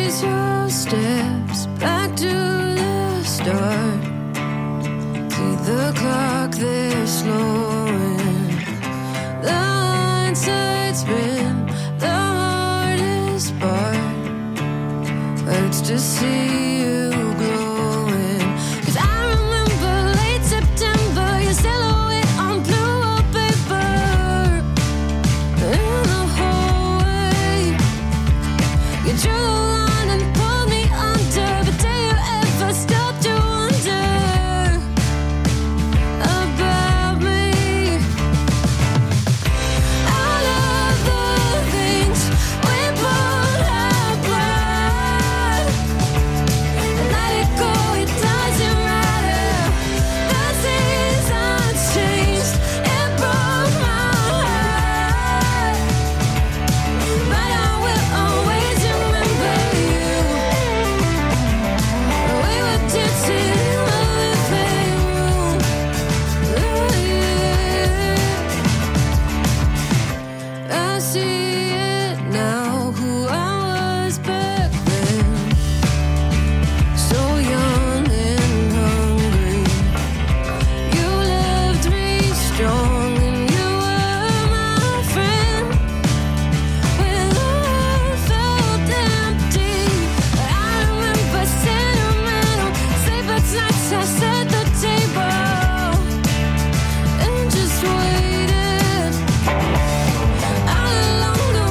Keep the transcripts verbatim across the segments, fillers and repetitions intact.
trace your steps back to the start. See the clock there slowing, the hindsight spin, the hardest part hurts to see you glowing. 'Cause I remember late September, your silhouette on blue wallpaper in the hallway. You drew a line and pulled me under, but do you ever stop to wonder about me? All of the things we both have planned, let it go, it doesn't matter. The seasons changed, it broke my heart, but I will always remember you. We were dancing in the living room. I see it now, who I was back then, so young and hungry. You left me strong and you were my friend when I felt empty. I remember sentimental, sleepless nights I set the table and just waited. All along the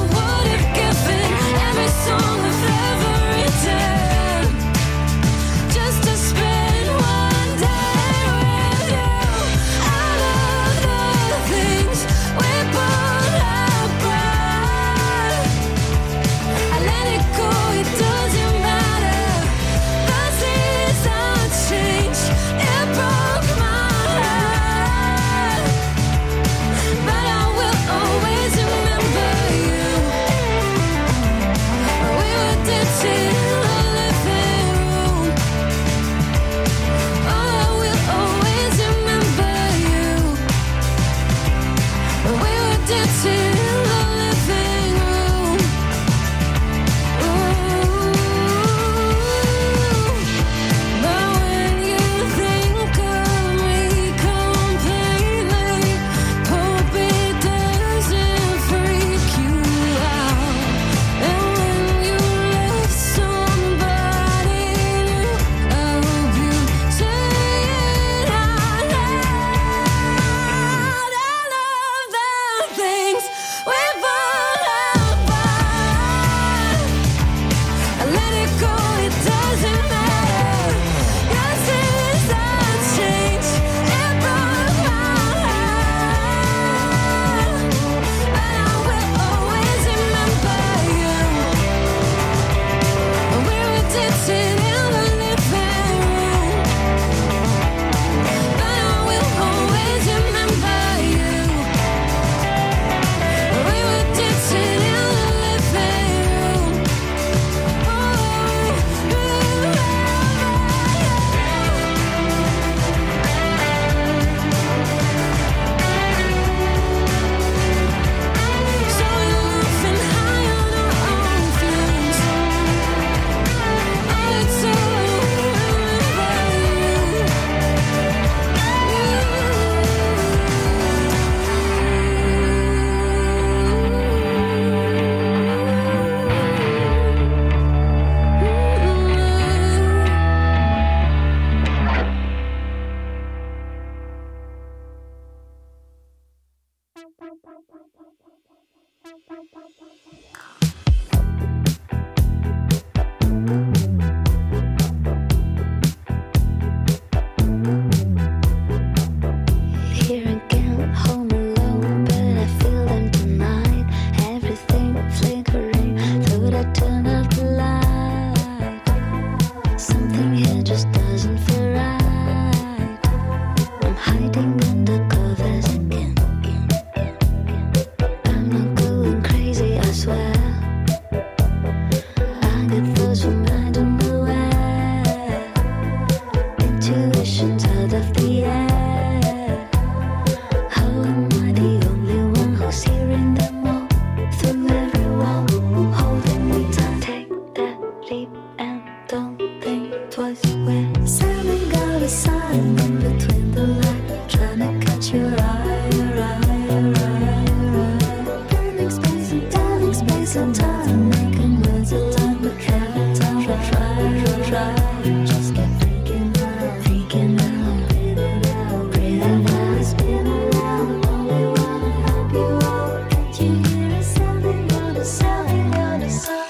spacing time, making words align, but travel time, try, try, try. Just get freaking out, freaking out, breathing out, breathing out, spinning around. Only wanna help you out. Can't you hear it sounding on the sounding on the sound?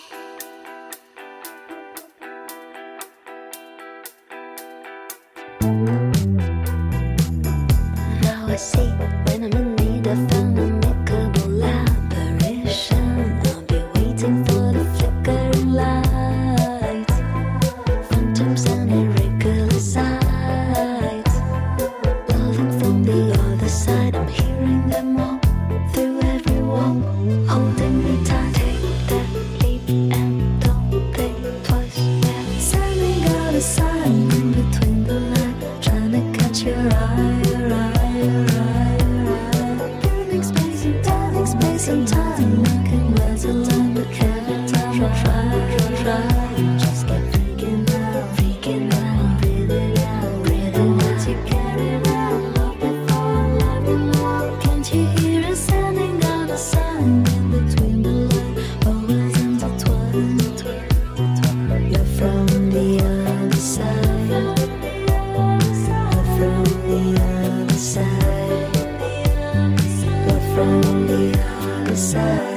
Now I see when I'm in need of an amicable apparition. I'll be waiting for the flickering light. Phantoms and irregular sights, loving from the other side. I'm hearing them all through every wall, holding me tight. Take that leap and don't think twice. We're sending out a sign in between the lines, trying to catch your eye, your eye, your eye, your eye. Burning space and time, space and time, making words align, but travel time, try, try, try. Just get freaking out, freaking out, breathing out, breathing out. You carry around love before love you now. Can't you hear it sounding on a sign in between the lines, always intertwined. You're from the other side, you're from the other side, you're from the other side.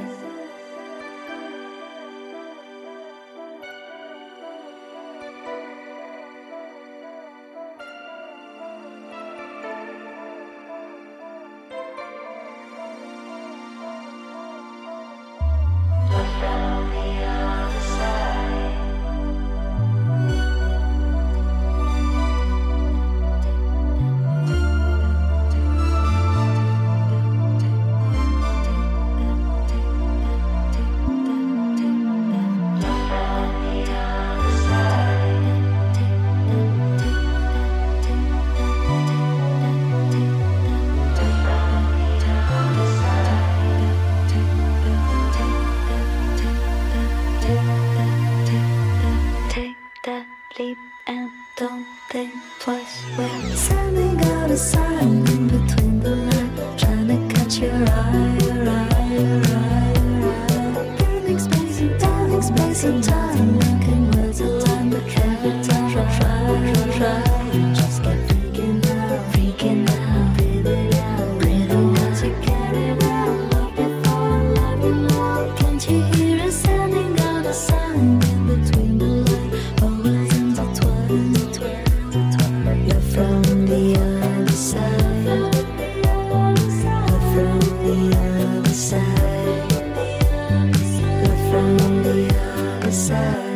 Take that leap and don't think twice. We're sending out a sign in between the lines, trying to catch your eye, your eye, your eye, your eye. Burning space and time, space and time, making words align, but travel time, try, try, try. Just get freaking out, freaking out, breathing out, breathing out. You carry around love before love you know. Can't you hear it sounding on a sign in between the lines, always intertwined. You're from the other side, you're from the other side, you're from the other side.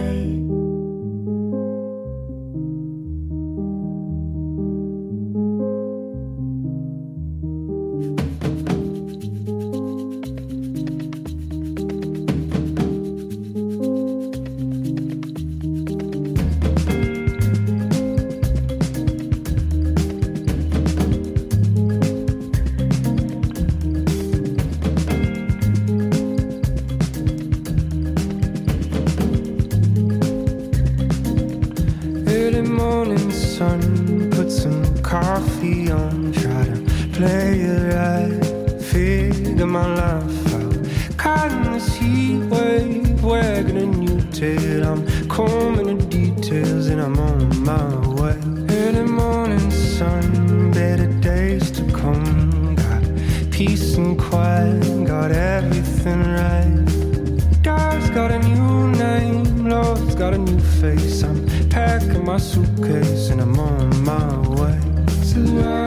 Early morning sun, put some coffee on, try to play it right, figure my life out. Caught in this heat wave, wagging a new tail. I'm combing the details and I'm on my way. Early morning sun, better days to come. Got peace and quiet, got everything right. God's got a new name, Lord's got a new face. I'm packing my suitcase and I'm on my way to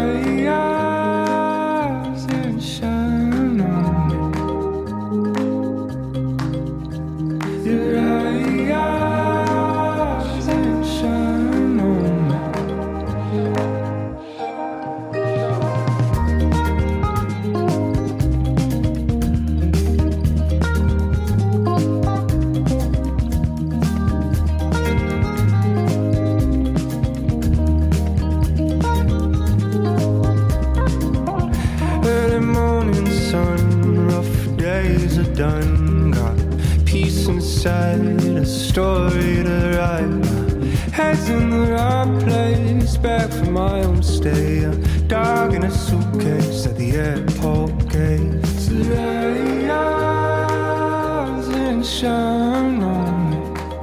rise and shine on me. Your eyes and shine on me. Done, got peace inside, a story to write. Head's in the right place, back from my own stay. A dog in a suitcase at the airport gates. Today I and shine on me.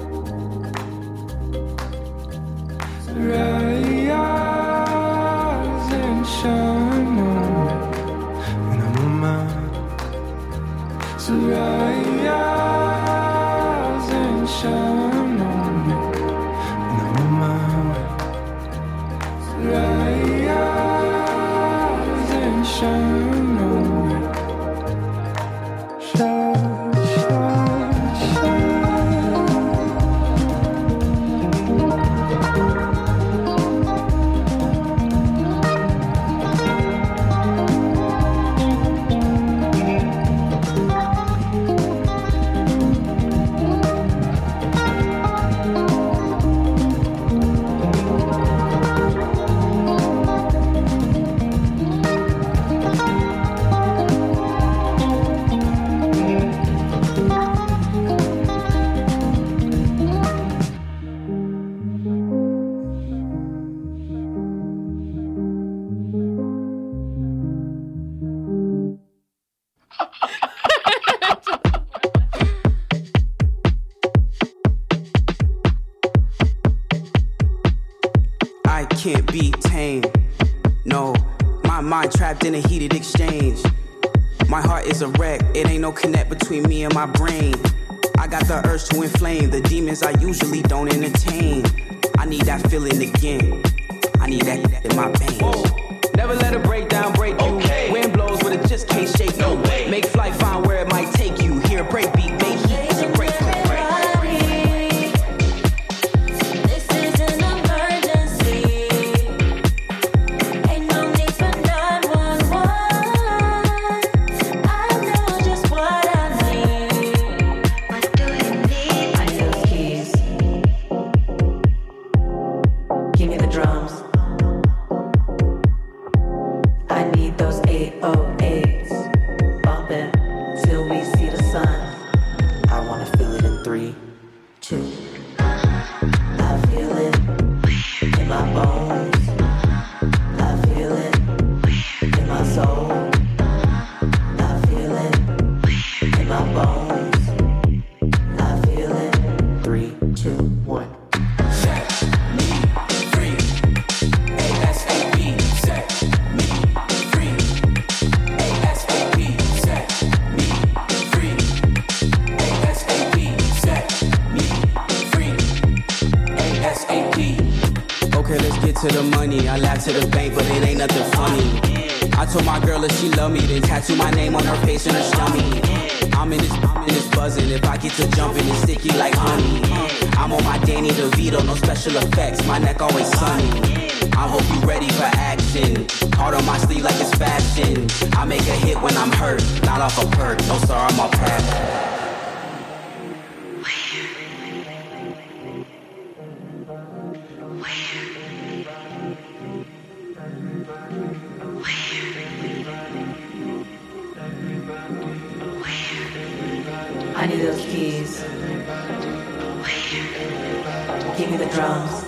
Rise and shine on me when I'm on mine. So rise and shine on me when I'm on mine. So rise and shine on me. Shine, shine, shine. Can't be tamed. No, my mind trapped in a heated exchange. My heart is a wreck. It ain't no connect between me and my brain. I got the urge to inflame the demons I usually don't entertain. I need that feeling again. I need that in my veins. Whoa. Never let a breakdown break you. Okay. Wind blows, but it just can't shake you. No way. Make flight, find where it might take you. Hear a break beat, make heat. It's a break. Tattoo my name on her face and her stomach. I'm in this, I'm in this buzzing. If I get to jumping, it's sticky like honey. I'm on my Danny DeVito, no special effects. My neck always sunny. I hope you ready for action. Heart on my sleeve like it's fashion. I make a hit when I'm hurt, not off a perk. No sir, I'm off path. I need those keys. Give me the drums.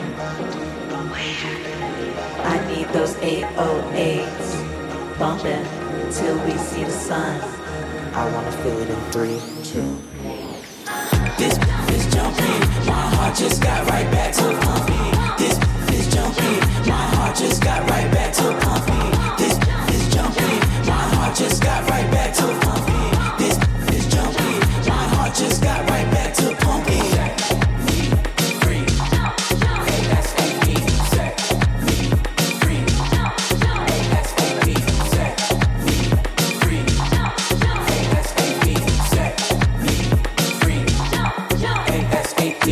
I need those eight oh eights. Bumping till we see the sun. I wanna feel it in three, two. This is jumping. My heart just got right back to pumping. This is jumping. My heart just got right back to pumping. This is jumping. My heart just got right back to pumping. This is jumping. My heart just got right back to pumping. Set me free. A S A P. Set me free. A S A P. Set me free. A S A P. Set me free. A S A P.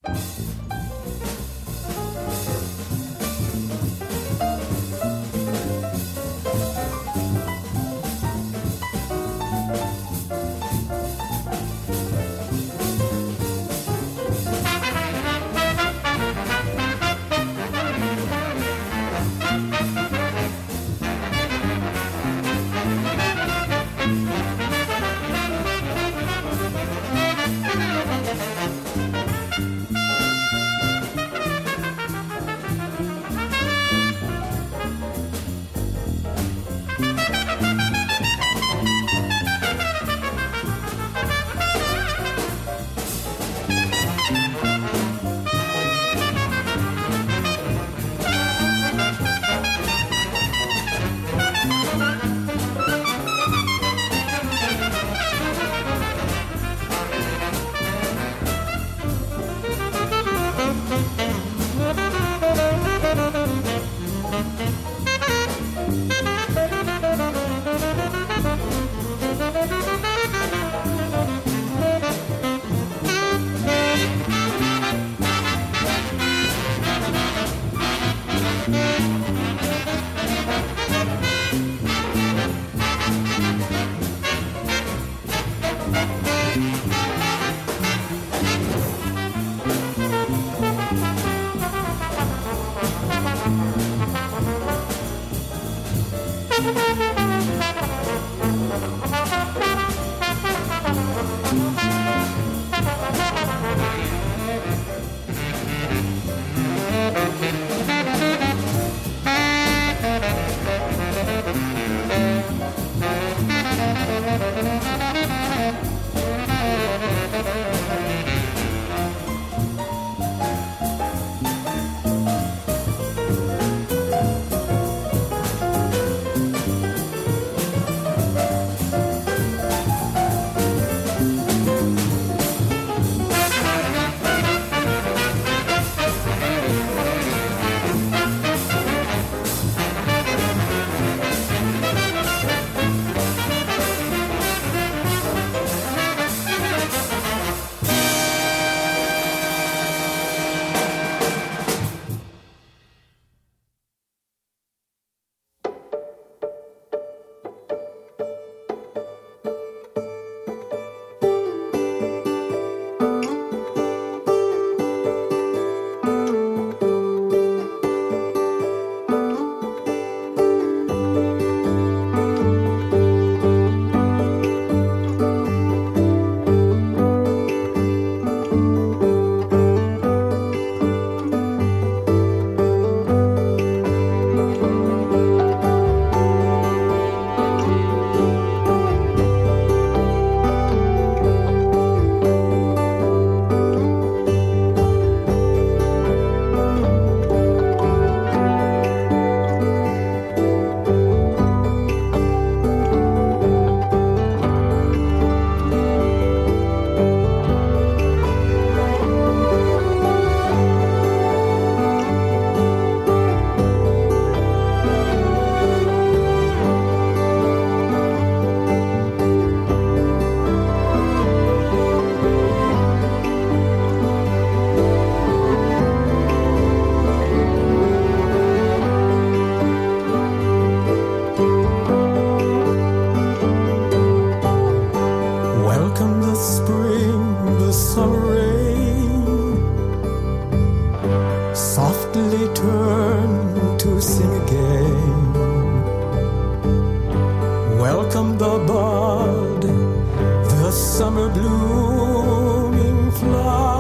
summer blooming flower.